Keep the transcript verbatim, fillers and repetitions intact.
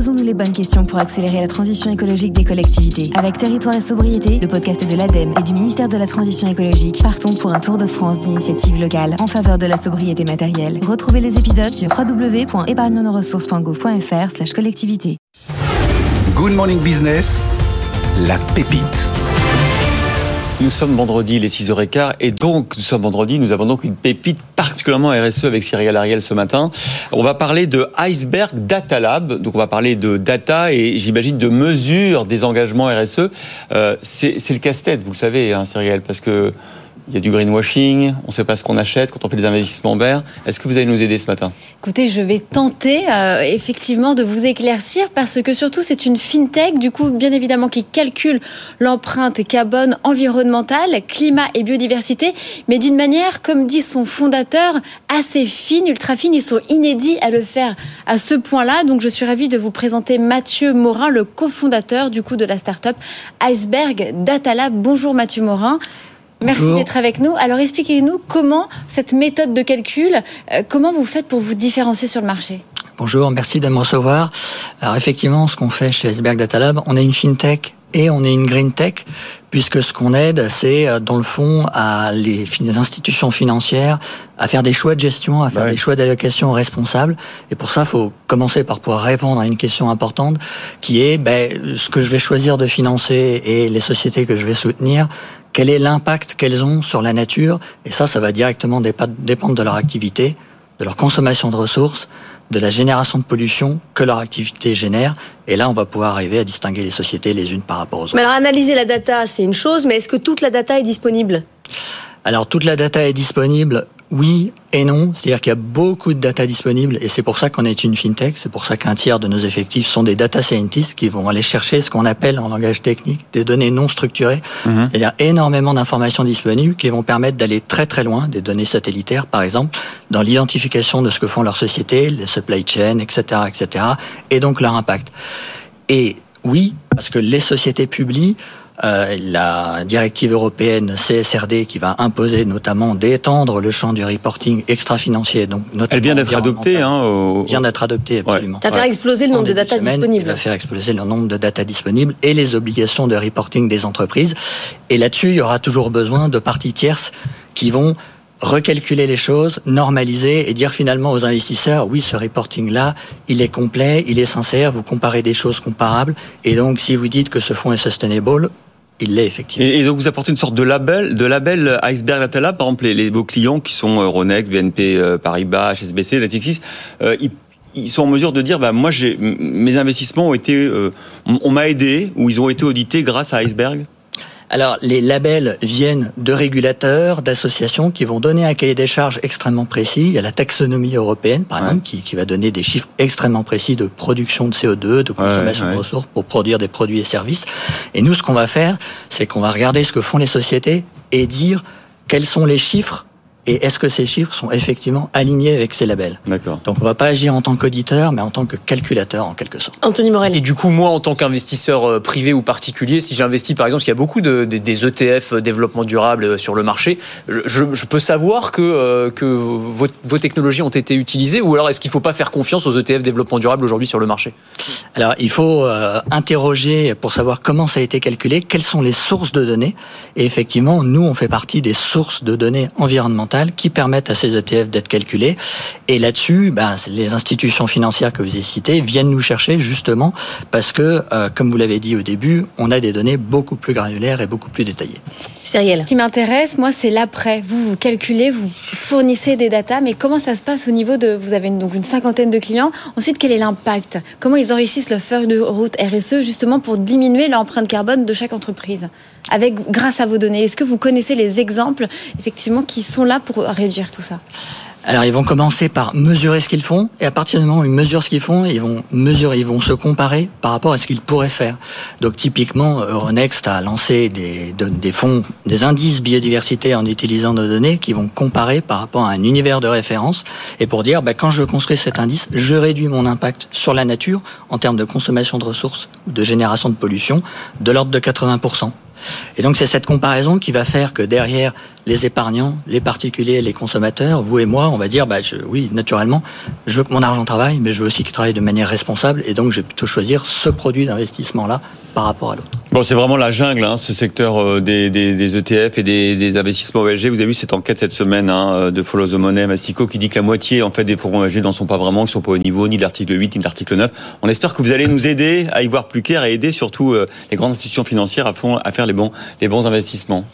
Posons-nous les bonnes questions pour accélérer la transition écologique des collectivités. Avec Territoire et Sobriété, le podcast de l'ADEME et du ministère de la Transition écologique, partons pour un tour de France d'initiatives locales en faveur de la sobriété matérielle. Retrouvez les épisodes sur w w w point épargne nos ressources point gouv point f r slash collectivité. Good Morning Business, la pépite. Nous sommes vendredi, il est six heures quinze, et donc nous sommes vendredi, nous avons donc une pépite particulièrement R S E avec Cyril Ariel ce matin. On va parler de Iceberg Data Lab, donc on va parler de data et j'imagine de mesure des engagements R S E. Euh, c'est, c'est le casse-tête, vous le savez, hein, Cyril, parce que il y a du greenwashing, on ne sait pas ce qu'on achète quand on fait des investissements verts. Est-ce que vous allez nous aider ce matin ? Écoutez, je vais tenter euh, effectivement de vous éclaircir parce que surtout c'est une fintech, du coup bien évidemment qui calcule l'empreinte carbone environnementale, climat et biodiversité, mais d'une manière, comme dit son fondateur, assez fine, ultra fine. Ils sont inédits à le faire à ce point-là. Donc je suis ravie de vous présenter Mathieu Morin, le cofondateur du coup de la start-up Iceberg Data Lab. Bonjour Mathieu Morin. Merci Bonjour. D'être avec nous. Alors expliquez-nous comment cette méthode de calcul, euh, comment vous faites pour vous différencier sur le marché ? Bonjour, merci de me recevoir. Alors effectivement, ce qu'on fait chez Iceberg Data Lab, on est une fintech et on est une green tech, puisque ce qu'on aide, c'est dans le fond à les, les institutions financières à faire des choix de gestion, à faire ouais. des choix d'allocation responsables. Et pour ça, il faut commencer par pouvoir répondre à une question importante, qui est ben, ce que je vais choisir de financer et les sociétés que je vais soutenir. Quel est l'impact qu'elles ont sur la nature ? Et ça, ça va directement dépendre de leur activité, de leur consommation de ressources, de la génération de pollution que leur activité génère. Et là, on va pouvoir arriver à distinguer les sociétés les unes par rapport aux autres. Mais alors, analyser la data, c'est une chose, mais est-ce que toute la data est disponible ? Alors, toute la data est disponible, oui et non. C'est-à-dire qu'il y a beaucoup de data disponible et c'est pour ça qu'on est une fintech. C'est pour ça qu'un tiers de nos effectifs sont des data scientists qui vont aller chercher ce qu'on appelle en langage technique des données non structurées. Mmh. C'est-à-dire énormément d'informations disponibles qui vont permettre d'aller très très loin, des données satellitaires par exemple, dans l'identification de ce que font leurs sociétés, les supply chains, et cetera, et cetera, et donc leur impact. Et oui, parce que les sociétés publient, Euh, la directive européenne C S R D qui va imposer notamment d'étendre le champ du reporting extra-financier. Donc, elle vient d'être adoptée. Hein, au... vient d'être adoptée, absolument. Ouais. Ça va faire exploser le nombre de data semaines, disponibles. Ça va faire exploser le nombre de data disponibles et les obligations de reporting des entreprises. Et là-dessus, il y aura toujours besoin de parties tierces qui vont recalculer les choses, normaliser et dire finalement aux investisseurs, oui, ce reporting-là, il est complet, il est sincère, vous comparez des choses comparables. Et donc, si vous dites que ce fonds est sustainable, il l'est effectivement. Et, et donc vous apportez une sorte de label, de label Iceberg Data Lab, par exemple les, les, vos clients qui sont Euronext, B N P Paribas, H S B C, Natixis, euh, ils, ils sont en mesure de dire, bah moi j'ai mes investissements ont été, euh, on, on m'a aidé ou ils ont été audités grâce à Iceberg. Alors, les labels viennent de régulateurs, d'associations qui vont donner un cahier des charges extrêmement précis. Il y a la taxonomie européenne, par ouais. exemple, qui, qui va donner des chiffres extrêmement précis de production de C O deux, de consommation ouais, ouais. de ressources pour produire des produits et services. Et nous, ce qu'on va faire, c'est qu'on va regarder ce que font les sociétés et dire quels sont les chiffres et est-ce que ces chiffres sont effectivement alignés avec ces labels. D'accord. Donc on va pas agir en tant qu'auditeur, mais en tant que calculateur en quelque sorte. Anthony Morel. Et du coup, moi, en tant qu'investisseur privé ou particulier, si j'investis par exemple, parce qu'il y a beaucoup de, de, des E T F développement durable sur le marché, je, je peux savoir que, euh, que vos, vos technologies ont été utilisées, ou alors est-ce qu'il ne faut pas faire confiance aux E T F développement durable aujourd'hui sur le marché ? Alors il faut euh, interroger pour savoir comment ça a été calculé, quelles sont les sources de données. Et effectivement, nous, on fait partie des sources de données environnementales qui permettent à ces E T F d'être calculés. Et là-dessus, ben, les institutions financières que vous avez citées viennent nous chercher justement parce que, euh, comme vous l'avez dit au début, on a des données beaucoup plus granulaires et beaucoup plus détaillées. Cyril. Ce qui m'intéresse, moi, c'est l'après. Vous, vous calculez, vous fournissez des datas, mais comment ça se passe au niveau de... Vous avez une, donc une cinquantaine de clients. Ensuite, quel est l'impact ? Comment ils enrichissent leur feuille de route R S E justement pour diminuer l'empreinte carbone de chaque entreprise avec, grâce à vos données ? Est-ce que vous connaissez les exemples, effectivement, qui sont là pour réduire tout ça ? Alors, ils vont commencer par mesurer ce qu'ils font, et à partir du moment où ils mesurent ce qu'ils font, ils vont mesurer, ils vont se comparer par rapport à ce qu'ils pourraient faire. Donc, typiquement, Euronext a lancé des, des fonds, des indices biodiversité en utilisant nos données qui vont comparer par rapport à un univers de référence, et pour dire, bah, quand je construis cet indice, je réduis mon impact sur la nature en termes de consommation de ressources ou de génération de pollution de l'ordre de quatre-vingts pour cent. Et donc, c'est cette comparaison qui va faire que derrière les épargnants, les particuliers, les consommateurs, vous et moi, on va dire, bah, je, oui, naturellement, je veux que mon argent travaille, mais je veux aussi qu'il travaille de manière responsable, et donc je vais plutôt choisir ce produit d'investissement-là par rapport à l'autre. Bon, c'est vraiment la jungle, hein, ce secteur des, des, des E T F et des, des investissements O L G. Vous avez vu cette enquête cette semaine hein, de Follow the Money, Mastico, qui dit que la moitié en fait des fonds O L G n'en sont pas vraiment, qui ne sont pas au niveau ni de l'article huit ni de l'article neuf. On espère que vous allez nous aider à y voir plus clair et aider surtout euh, les grandes institutions financières à, fond, à faire les bons, les bons investissements.